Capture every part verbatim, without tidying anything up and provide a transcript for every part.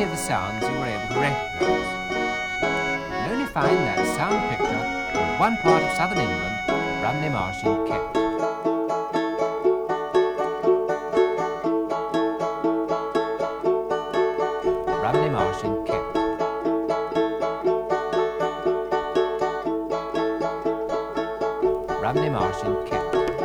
any of the sounds you were able to recognise. You'll only find that sound picture in one part of southern England, Rumney Marsh in Kent. Rumney Marsh in Kent. Rumney Marsh in Kent.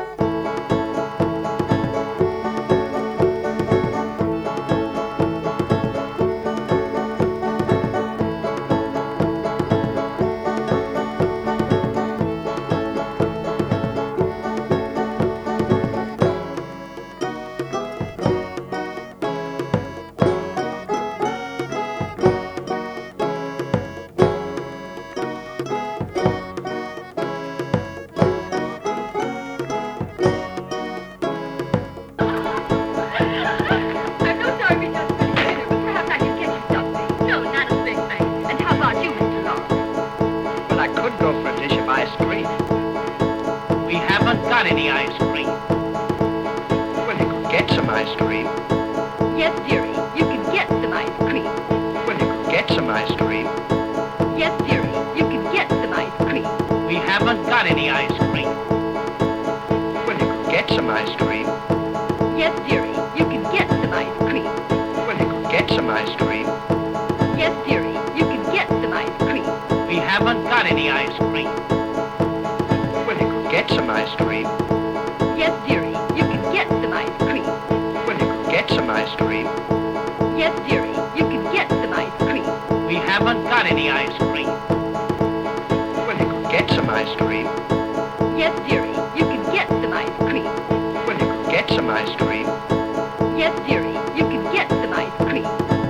Any ice cream? Well, you could get some ice cream. Yes, dearie, you can get some ice cream. Well, you could get some ice cream. Yes, dearie, you can get some ice cream. We haven't got any ice cream. Well, you could get some ice cream. Yes, dearie, you can get some ice cream. Well, you could get some ice cream. Yes, dearie, you can get some ice cream. We haven't got any ice cream. Well, you could get some ice cream. Yes, dearie, you can get some ice cream. Well, you could get some ice cream. Yes, dearie, you can get some ice cream. We haven't got any ice cream. Well, you could get some ice cream. Yes, dearie, you can get some ice cream. Well, you could get some ice cream. Yes, dearie, you can get some ice cream.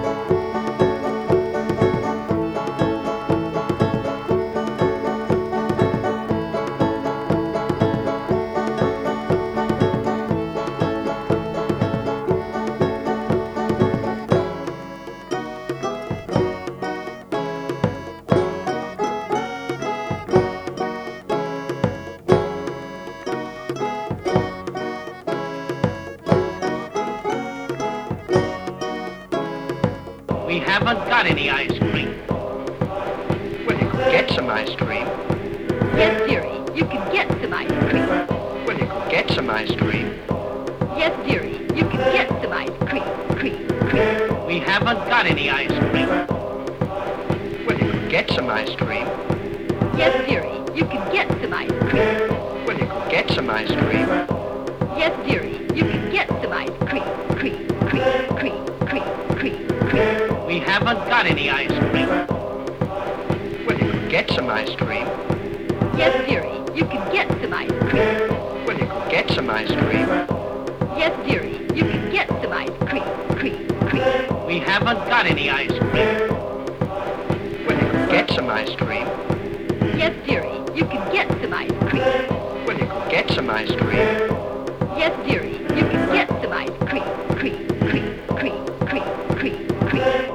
We haven't got any ice cream. Well, you could get some ice cream. Yes, dearie, you can get some ice cream. Well, you could get some ice cream. Yes, dearie, you can get some ice cream. Cream, cream. We haven't got any ice cream. Well, you could get some ice cream. Yes, dearie, you can get some ice cream. Well, you could get some ice cream. Yes, dearie, you can get some ice cream. Cream, cream, cream, cream, cream, cream. We haven't got any ice cream. Well, you could get some ice cream. Yes, dearie, you can get some ice cream. Well, you could get some ice cream. Yes, dearie, you can get some ice cream. Cream, cream. We haven't got any ice cream. Well, you could get some ice cream. Yes, dearie, you can get some ice cream. Well, you could get some ice cream. Yes, dearie, you can get some ice cream. Cream, cream, cream, cream, cream, cream.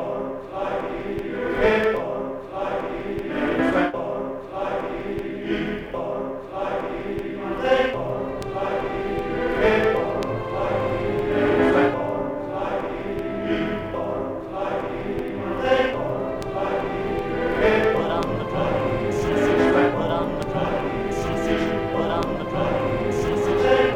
Put on the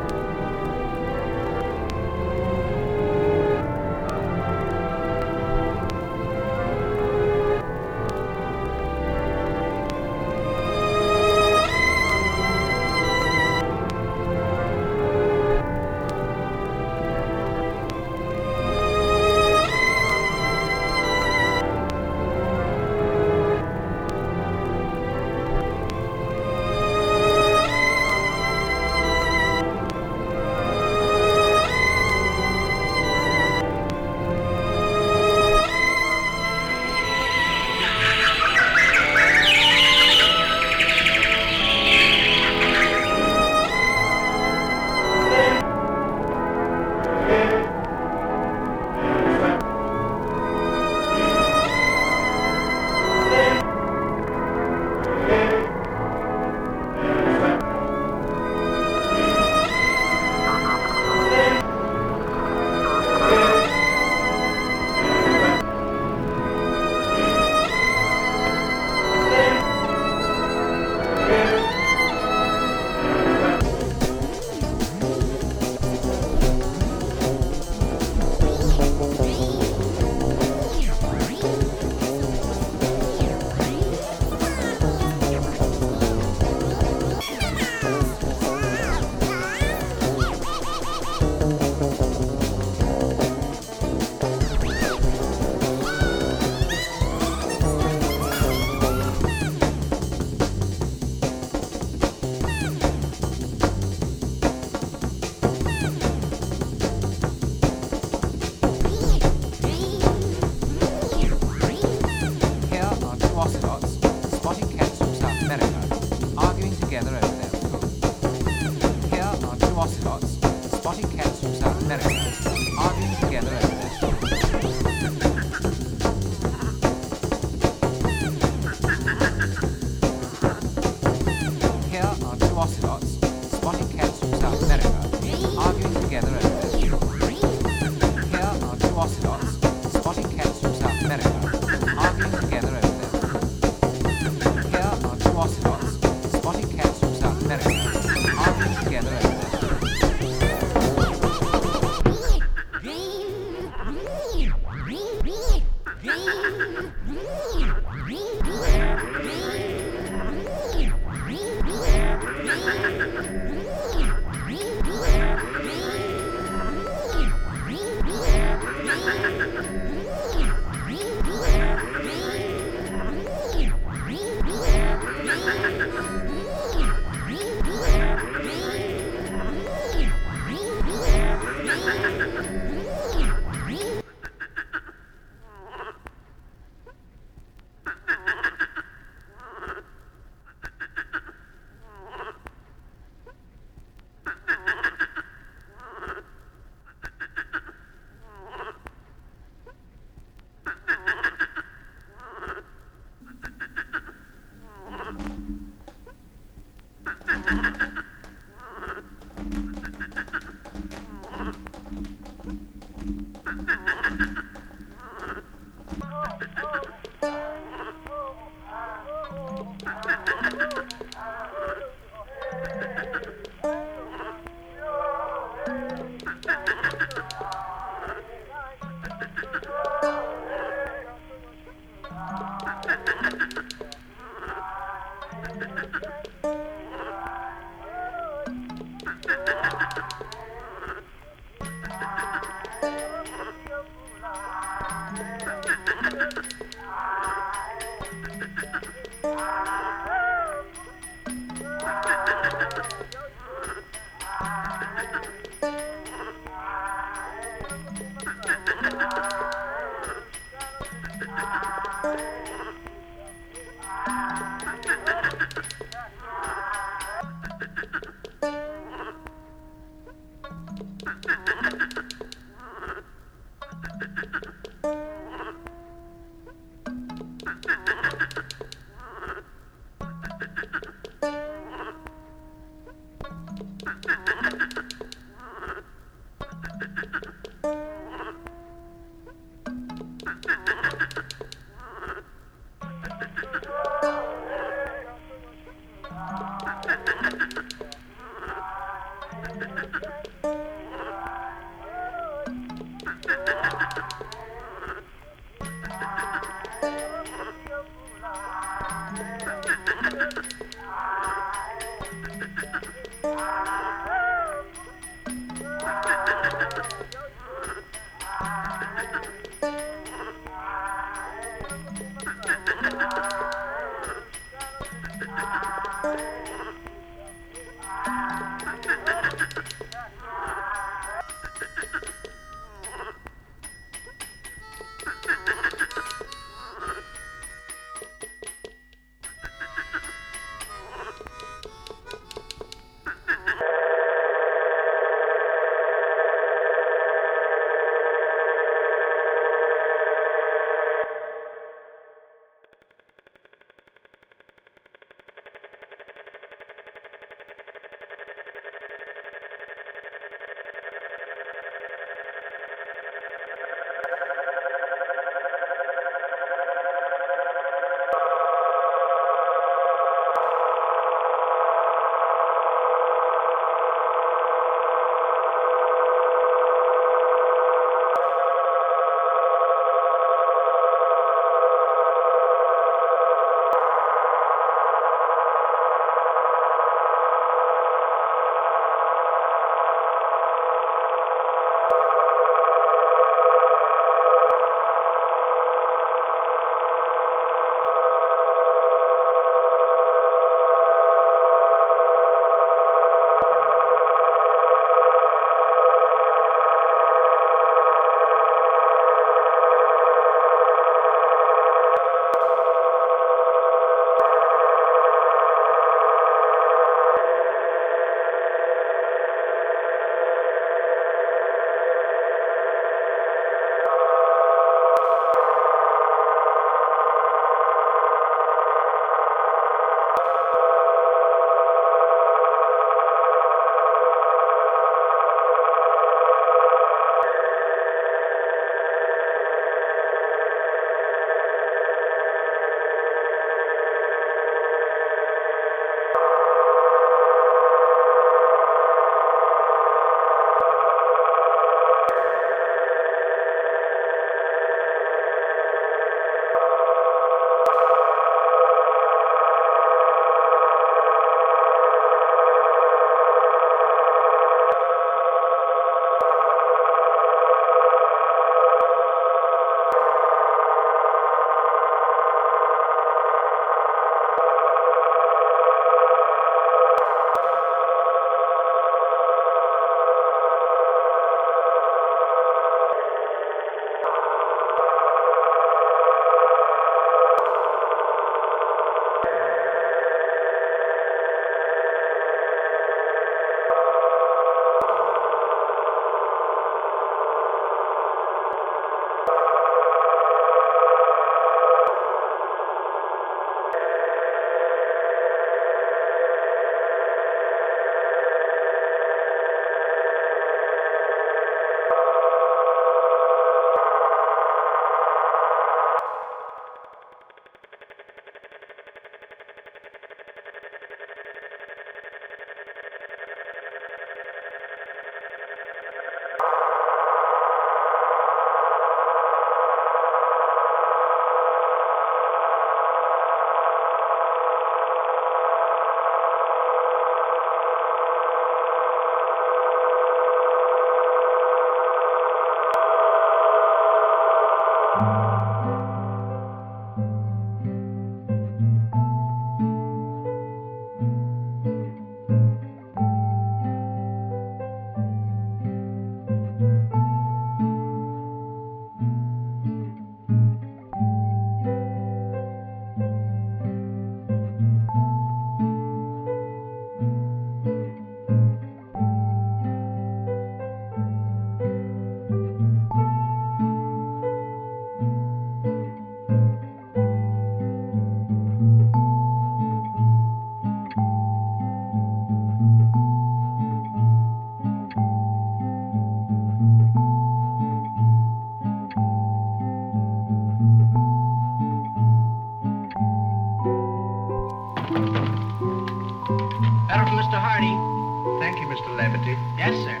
Mister Hardy. Thank you, Mister Levity. Yes, sir.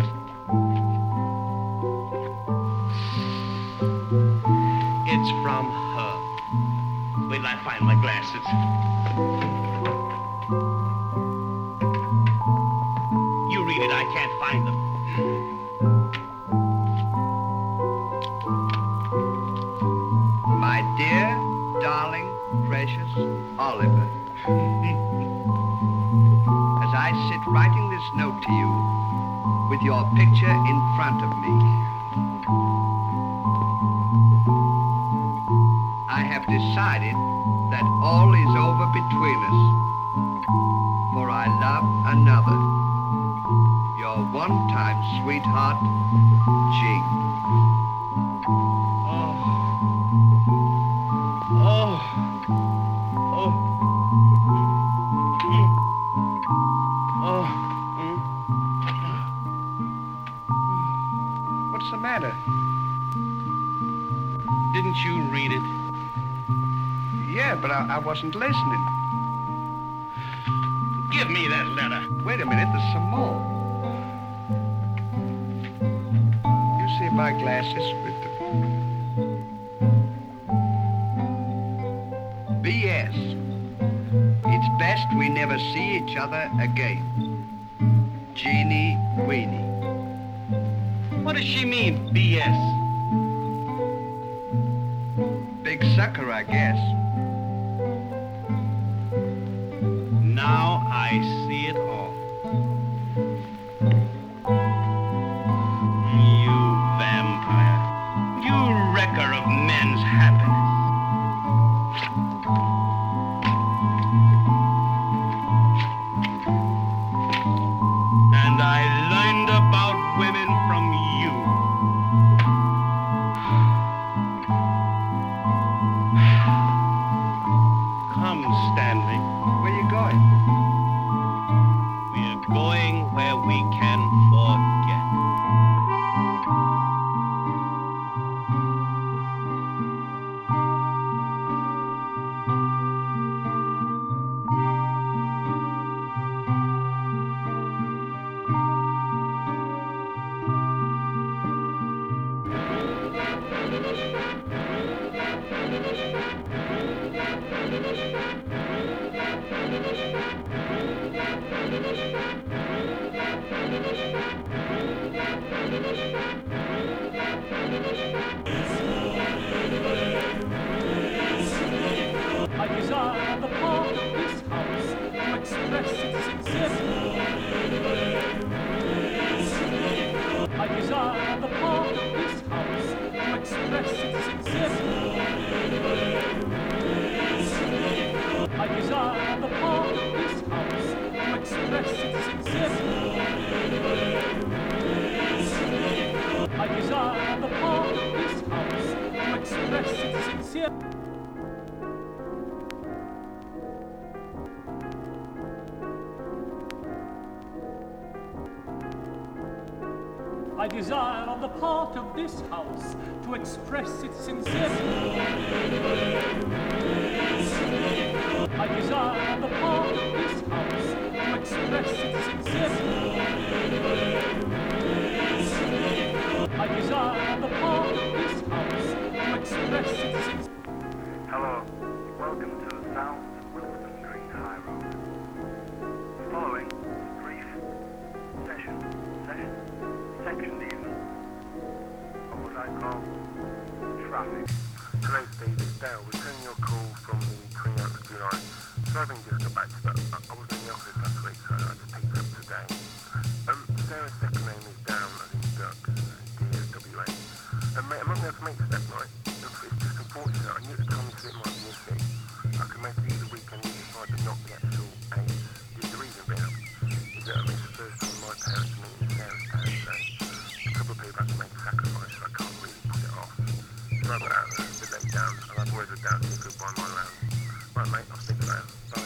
It's from her. Wait till I find my glasses. You read it. I can't find them. My dear, darling, precious Oliver. As I sit writing this note to you with your picture in front of me, I have decided that all is over between us, for I love another. Your one-time sweetheart, Jean. Oh. Oh. Oh. Mm. Oh. Mm. What's the matter? Didn't you read it? Yeah, but I, I wasn't listening. Give me that letter. Wait a minute, there's some more. You see my glasses with them. B S. It's best we never see each other again. Jeannie Weenie. What does she mean, B S? Big sucker, I guess. Now I see it all. You vampire. You wrecker of men's happiness. And I learned about women from you. Come, Stanley. Where you going? We're going where we can forget. I desire on the part of this house to express its sincerity. I desire on the part of this house to express its sincerity. I desire on the part of this house to express its sincerity. I desire on the part of this house to express its sincerity. I desire on the part of this house to express its sincerity. I desire on the part of this house to express its sincerity. I desire on the part of this house to express its sincerity. Hello, welcome to the sounds of Wilson Green High Road. Following is a brief session, session, section even, of what I call traffic. Hello Steve, it's Dale, returning your call from the Queen Oaks line. So I think just got back to that. I I was in the office last week, so I just picked it up today. Um, Sarah's second name is Down, as in Duck, D O W A. And mate, I'm not going to make step night. It's just unfortunate. I knew at the time that it might be missing. I could make it either weekend either side, but not the actual eight. The, the reason being is that I missed the first time my parents meeting Sarah's parents, so a couple of people have to make a sacrifice, so I can't really put it off. So I've got out there, the day down, and I've always got down to goodbye my land. Right mate, I'll speak to you later. Bye.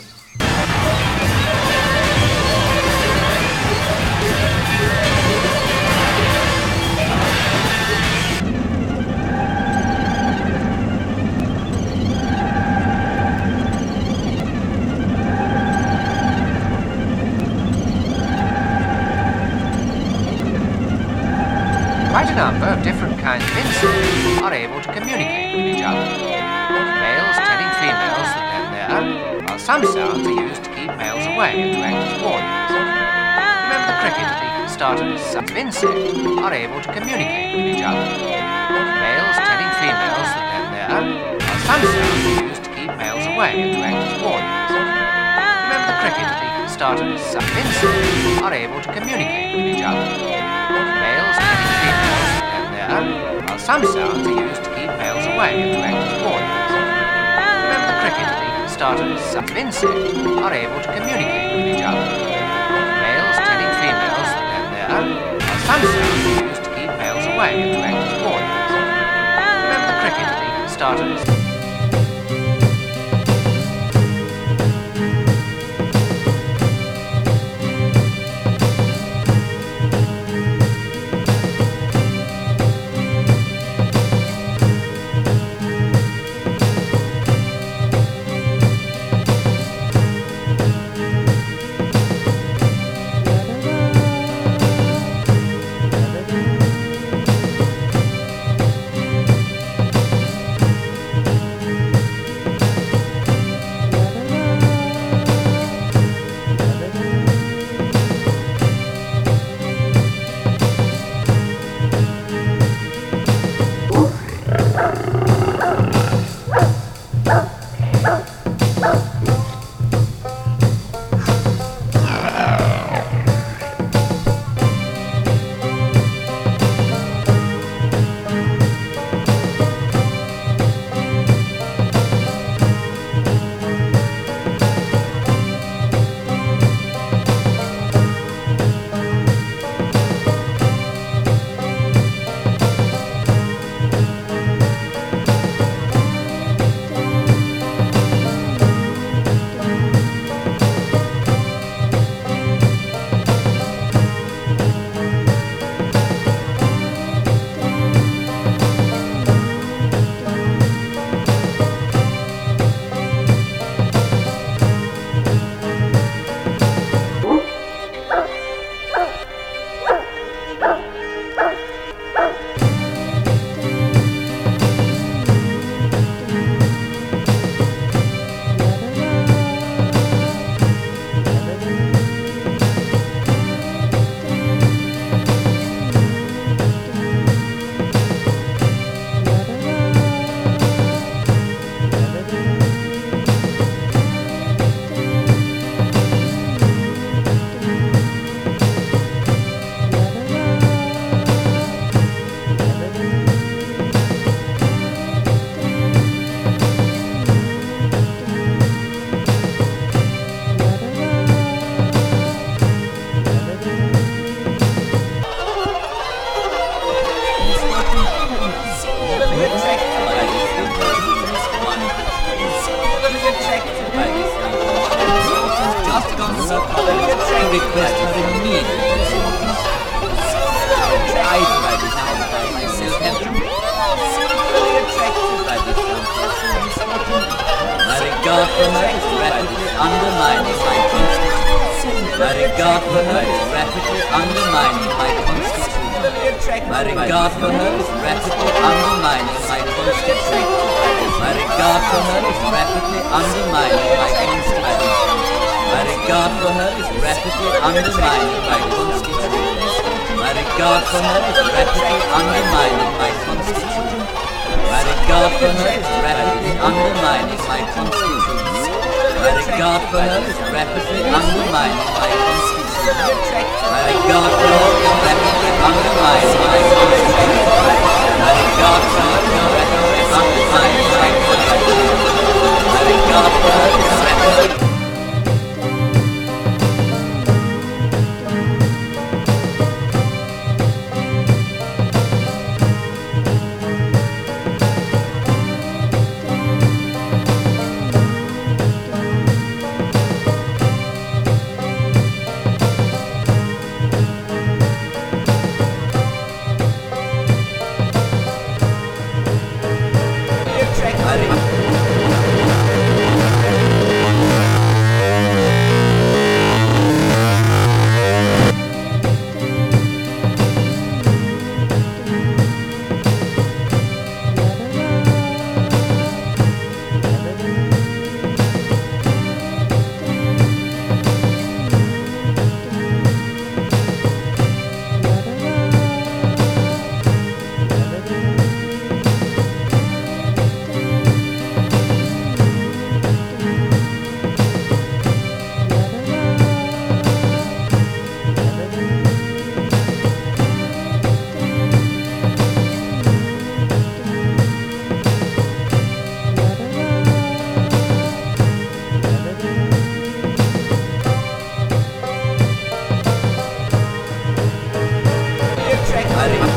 different kinds of insects are able to communicate with each other. Males telling females that they're there, while some sounds are used to keep males away and to act as warnings. Remember the cricket at the start of this sounds of insect are able to communicate with each other. Males telling females that they're there, while some sounds are used to keep males away and to act as warnings. Remember the cricket at the start of this sound of insect are able to communicate with each other. Males telling females that they're there, while some sounds are used to keep males away and to act as warnings. Remember the cricket at the start of this sound of insect are able to communicate with each other. Males telling females that they're there, while some sounds are used to keep males away and to act as warnings. Remember the cricket at the start of this. request her immediately. I by this time by myself have been singularly attracted by this unfortunate misfortune. My regard for her is rapidly undermining my constitution. My regard for her is rapidly undermining my constitution. My regard for her is rapidly undermining my constitution. My regard for her is rapidly undermining my constitution. My regard for her is rapidly undermining my constitution. My regard for her is rapidly undermining my constitution. My regard for her is rapidly undermining my constitution. My regard for her is rapidly undermining my constitution. My regard for her is rapidly undermining my constitution. My regard for her is rapidly undermining my constitution. My regard for her is rapidly My regard